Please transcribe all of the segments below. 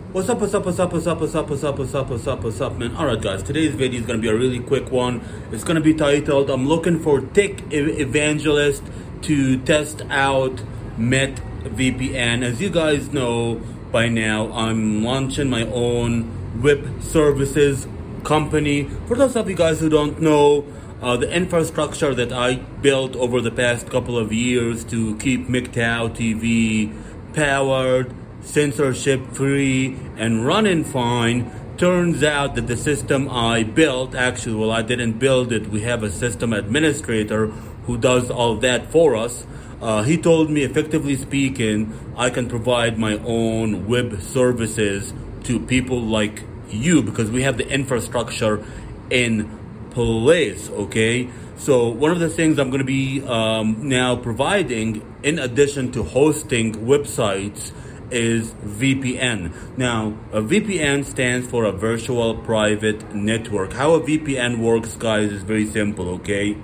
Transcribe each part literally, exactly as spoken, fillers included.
What's up, what's up, what's up, what's up, what's up, what's up, what's up, what's up, what's up, man? Alright, guys, today's video is going to be a really quick one. It's going to be titled, I'm looking for tech evangelist to test out Met V P N. As you guys know by now, I'm launching my own web services company. For those of you guys who don't know, uh, the infrastructure that I built over the past couple of years to keep M G T O W T V powered, censorship free, and running fine, turns out that the system I built, actually, well, I didn't build it. We have a system administrator who does all that for us. Uh, he told me, effectively speaking, I can provide my own web services to people like you because we have the infrastructure in place, okay? So one of the things I'm going to be um, now providing, in addition to hosting websites, is V P N. Now, a V P N stands for a virtual private network. How a V P N works, guys, is very simple, okay?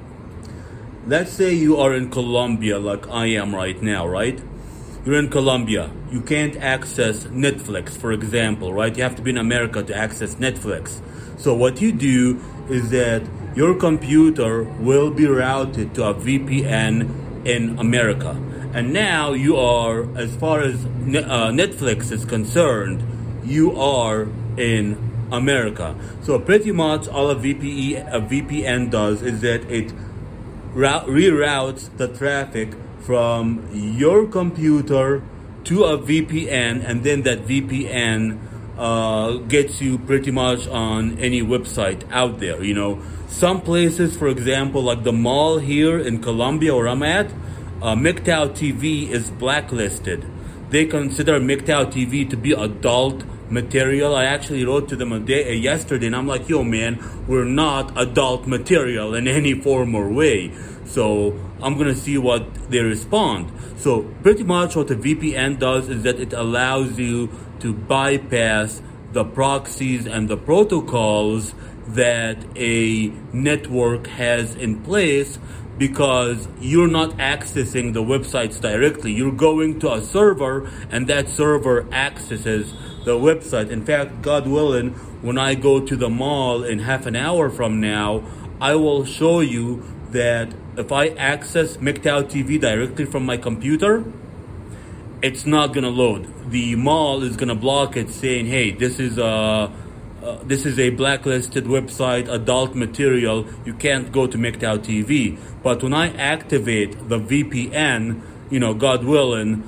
Let's say you are in Colombia like I am right now, right? You're in Colombia. You can't access Netflix, for example, right? You have to be in America to access Netflix. So what you do is that your computer will be routed to a V P N in America. And now you are, as far as uh, Netflix is concerned, you are in America. So pretty much all a V P E, a V P N does is that it route, reroutes the traffic from your computer to a V P N, and then that V P N uh, gets you pretty much on any website out there. You know, some places, for example, like the mall here in Colombia where I'm at, Uh, M G T O W T V is blacklisted. They consider M G T O W T V to be adult material. I actually wrote to them a day, uh, yesterday, and I'm like, yo, man, we're not adult material in any form or way. So I'm going to see what they respond. So pretty much what the V P N does is that it allows you to bypass the proxies and the protocols that a network has in place, because you're not accessing the websites directly. You're going to a server, and that server accesses the website. In fact, God willing, when I go to the mall in half an hour from now, I will show you that if I access M G T O W T V directly from my computer, it's not gonna load. The mall is gonna block it, saying, hey, this is a Uh, this is a blacklisted website, adult material, you can't go to M G T O W T V. But when I activate the V P N, you know, God willing,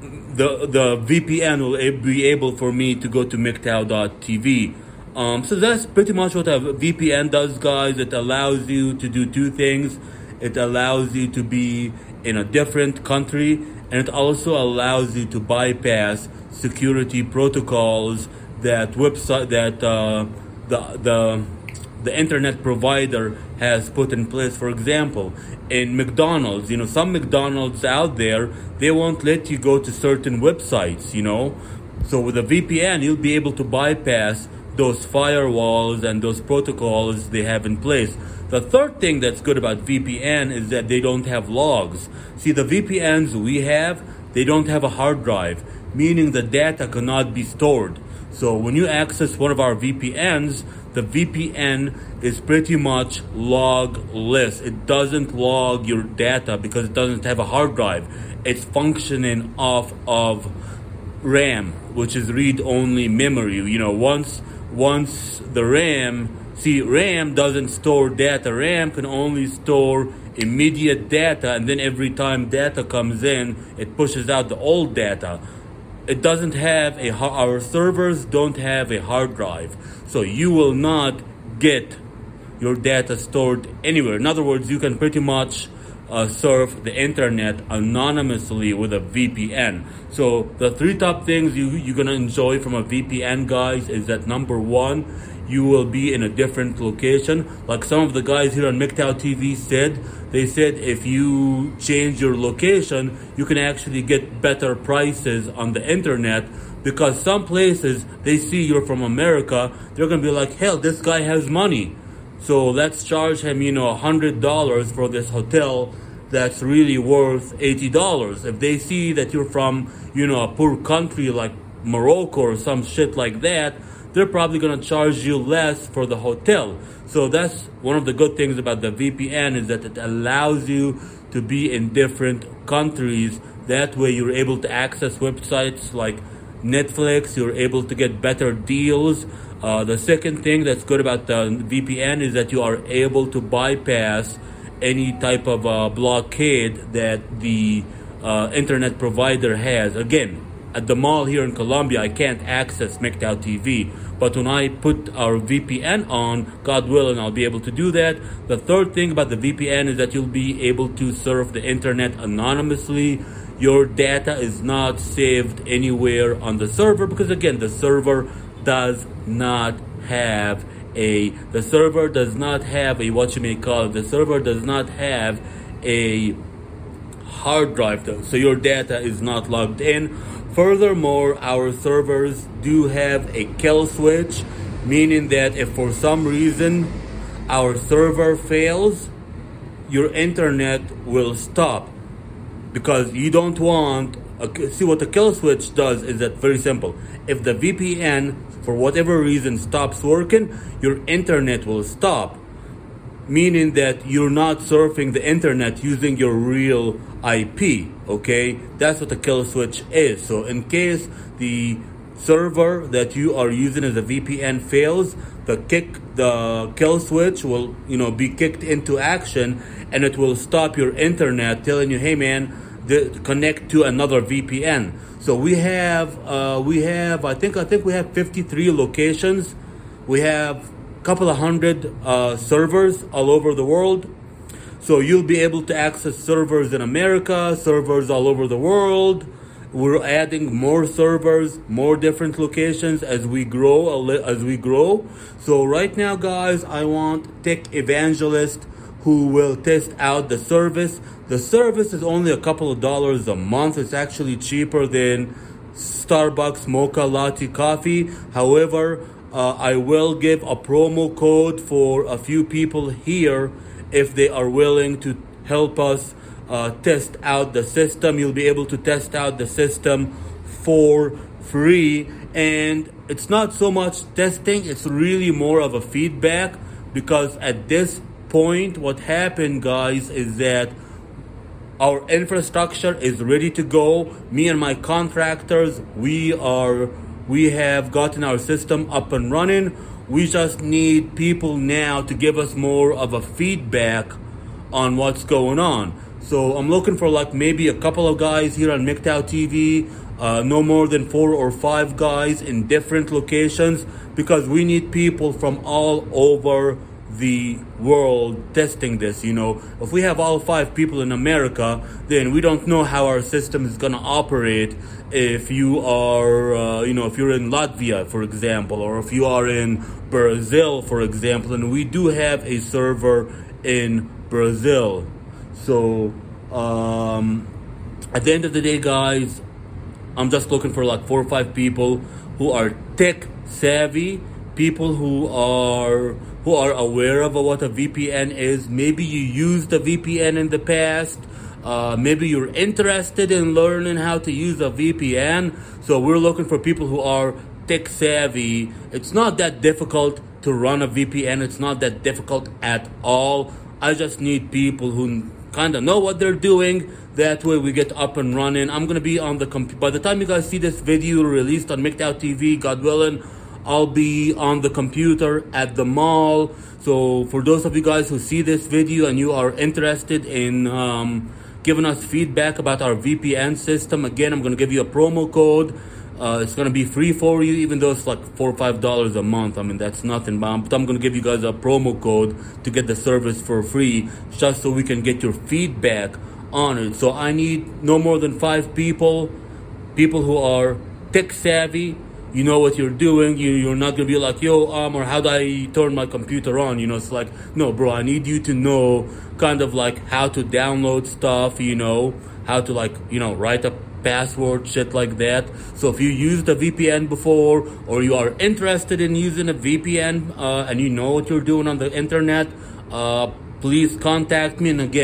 the the V P N will be able for me to go to M G T O W dot T V. Um, so that's pretty much what a V P N does, guys. It allows you to do two things. It allows you to be in a different country, and it also allows you to bypass security protocols that website that uh, the the the internet provider has put in place. For example, in McDonald's, you know, some McDonald's out there, they won't let you go to certain websites, you know. So with a V P N, you'll be able to bypass those firewalls and those protocols they have in place. The third thing that's good about V P N is that they don't have logs. See, the V P Ns we have, they don't have a hard drive, meaning the data cannot be stored. So when you access one of our V P Ns, the V P N is pretty much logless. It doesn't log your data because it doesn't have a hard drive. It's functioning off of RAM, which is read-only memory. You know, once once the RAM, see, RAM doesn't store data. RAM can only store immediate data, and then every time data comes in, it pushes out the old data. It doesn't have a, our servers don't have a hard drive. So you will not get your data stored anywhere. In other words, you can pretty much uh, surf the internet anonymously with a V P N. So the three top things you, you're going to enjoy from a V P N, guys, is that number one, you will be in a different location. Like some of the guys here on M G T O W T V said, they said if you change your location, you can actually get better prices on the internet, because some places, they see you're from America, they're going to be like, hell, this guy has money. So let's charge him, you know, one hundred dollars for this hotel that's really worth eighty dollars. If they see that you're from, you know, a poor country like Morocco or some shit like that, they're probably going to charge you less for the hotel. So that's one of the good things about the V P N, is that it allows you to be in different countries. That way you're able to access websites like Netflix, you're able to get better deals. Uh, the second thing that's good about the V P N is that you are able to bypass any type of uh, blockade that the uh, internet provider has. Again, at the mall here in Colombia, I can't access M K T O W T V. But when I put our V P N on, God willing, I'll be able to do that. The third thing about the V P N is that you'll be able to surf the internet anonymously. Your data is not saved anywhere on the server because, again, the server does not have a, the server does not have a, what you may call it, the server does not have a hard drive though, so your data is not logged in. Furthermore, our servers do have a kill switch, meaning that if for some reason our server fails, your internet will stop, because you don't want a, see what the kill switch does is that very simple. If the V P N for whatever reason stops working, your internet will stop, meaning that you're not surfing the internet using your real I P, okay? That's what the kill switch is. So in case the server that you are using as a V P N fails, the kick the kill switch will, you know, be kicked into action, and it will stop your internet, telling you, hey man, the, connect to another V P N. So we have uh, we have I think I think we have fifty-three locations. We have a couple of hundred uh, servers all over the world. So you'll be able to access servers in America, servers all over the world. We're adding more servers, more different locations as we grow, as we grow. So right now, guys, I want tech evangelists who will test out the service. The service is only a couple of dollars a month. It's actually cheaper than Starbucks Mocha Latte coffee. However, uh, I will give a promo code for a few people here if they are willing to help us uh, test out the system. You'll be able to test out the system for free. And it's not so much testing, it's really more of a feedback, because at this point, what happened, guys, is that our infrastructure is ready to go. Me and my contractors, we are we have gotten our system up and running. We just need people now to give us more of a feedback on what's going on. So I'm looking for like maybe a couple of guys here on M K T O W T V, uh, no more than four or five guys in different locations, because we need people from all over the world testing this. You know, if we have all five people in America, then we don't know how our system is going to operate if you are uh, you know, if you're in Latvia, for example, or if you are in Brazil, for example. And we do have a server in Brazil. So um at the end of the day, guys, I'm just looking for like four or five people who are tech savvy, people who are who are aware of what a V P N is. Maybe you used a V P N in the past. Uh, maybe you're interested in learning how to use a V P N. So we're looking for people who are tech savvy. It's not that difficult to run a V P N. It's not that difficult at all. I just need people who kind of know what they're doing. That way we get up and running. I'm going to be on the computer. By the time you guys see this video released on M K T O W T V, God willing, I'll be on the computer at the mall. So for those of you guys who see this video and you are interested in um, giving us feedback about our V P N system, again, I'm going to give you a promo code. Uh, it's going to be free for you, even though it's like four or five dollars a month. I mean, that's nothing, but I'm, but I'm going to give you guys a promo code to get the service for free, just so we can get your feedback on it. So I need no more than five people, people who are tech savvy. You know what you're doing. You, you're not going to be like, yo, um, or how do I turn my computer on? You know, it's like, no, bro, I need you to know kind of like how to download stuff, you know, how to like, you know, write a password, shit like that. So if you used a V P N before, or you are interested in using a V P N, uh, and you know what you're doing on the internet, uh, please contact me. And again,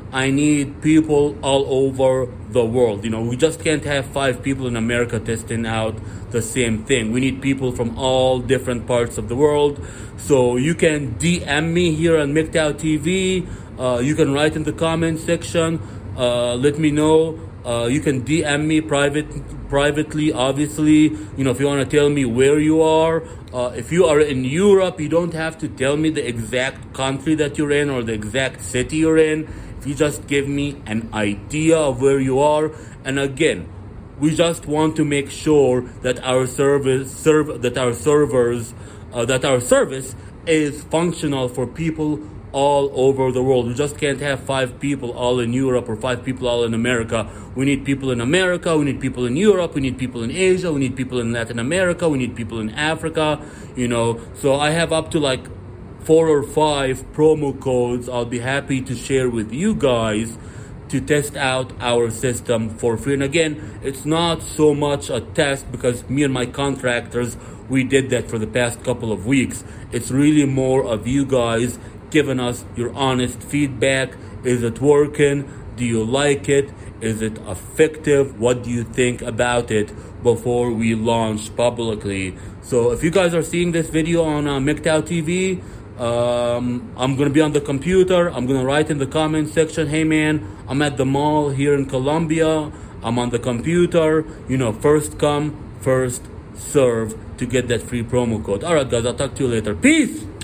I need people all over the world. You know, we just can't have five people in America testing out the same thing. We need people from all different parts of the world. So you can D M me here on M G T O W T V. Uh, you can write in the comment section. Uh, let me know. Uh, you can D M me private, privately, obviously. You know, if you want to tell me where you are. Uh, if you are in Europe, you don't have to tell me the exact country that you're in or the exact city you're in. If you just give me an idea of where you are. And again, we just want to make sure that our service, serve, that our servers, uh, that our service is functional for people all over the world. We just can't have five people all in Europe or five people all in America. We need people in America, we need people in Europe, we need people in Asia, we need people in Latin America, we need people in Africa, you know. So I have up to like four or five promo codes I'll be happy to share with you guys to test out our system for free. And again, it's not so much a test because me and my contractors, we did that for the past couple of weeks. It's really more of you guys giving us your honest feedback. Is it working? Do you like it? Is it effective? What do you think about it before we launch publicly? So if you guys are seeing this video on uh, M G T O W T V, um, I'm going to be on the computer. I'm going to write in the comment section, hey man, I'm at the mall here in Colombia. I'm on the computer. You know, first come, first serve to get that free promo code. All right, guys, I'll talk to you later. Peace!